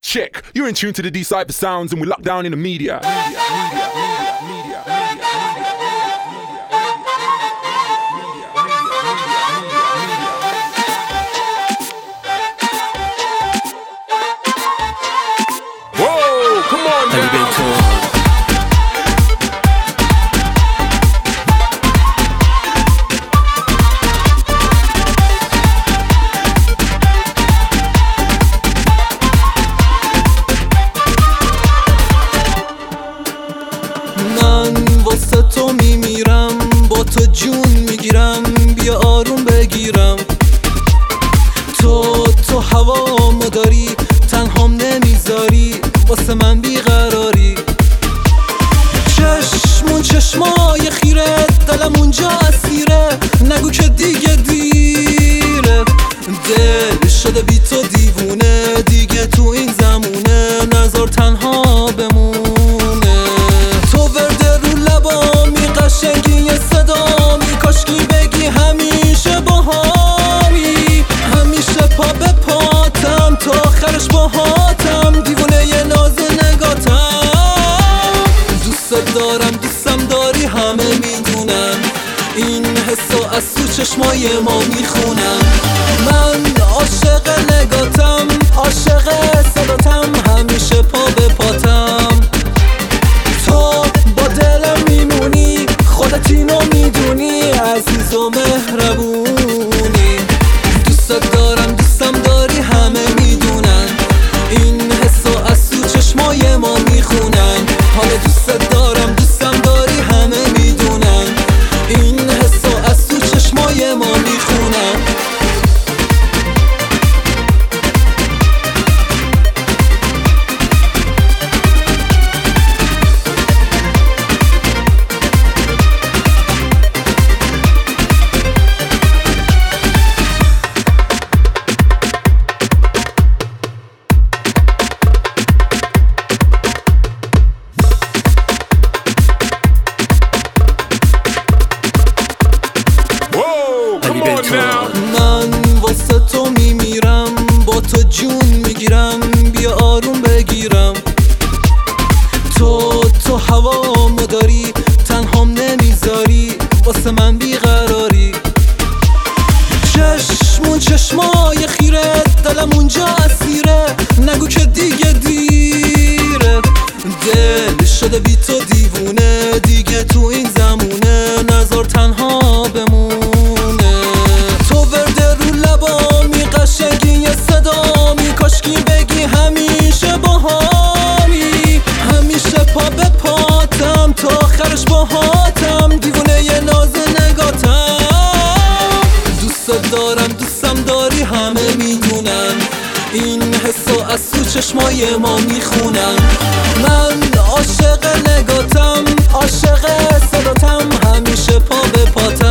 Check, you're in tune to the D-Cypher sounds and we're locked down in the media. Whoa, come on now. واسه تو میمیرم، با تو جون میگیرم، بیا آروم بگیرم. تو هوامو داری، تنهام نمیذاری، واسه من بیقراری. چشمای خیره، دلم اونجا اسیره، نگو که دیگه دیره. دل شده بی تو دیوونه، دیگه تو این زمونه، نذار تنها بمونه. تو ورده رو لبامی، قشنگی یه صدامی، کاشکی بگی همیشه باهامی. همیشه پا به پاتم، تا آخرش باهاتم، دیوونه یه ناز نگاتم. دوست دارم، دوستم داری، همه میدونن، این حسو از تو چشمای ما میخونم. من عاشق نگاتم، عاشق صداتم، همیشه پا به پاتم. تو با دلم میمونی، خودت اینو میدونی، عزیز و مهربونی. دوست دارم، دوستم داری، همه میدونن، این حسو از تو چشمای ما میخونن. حالا دوست دارم، دوستم داری، همه میدونن، این حسو از تو چشمای ما میخونن. من واسه تو میمیرم، با تو جون میگیرم، بیا آروم بگیرم. تو هوامو داری، تنهام نمیذاری، واسه من بیقراری. چشمای خیره، دلم اونجا اسیره، نگو که دیگه دیره. دل شده بی تو دیوونه، دیگه تو این زمونه، نذار تنها بمونه. تو ورده رو لبامی، قشنگی یه صدامی، کاشکی بگی همیشه باهامی. همیشه پا به پاتم، تا آخرش باهاتم، دیوونه یه ناز نگاتم. دوست دارم، دوستم داری، همه میدونن، این حسو از تو چشمای ما میخونن. من عاشق نگاتم، عاشق صداتم، همیشه پا به پاتم.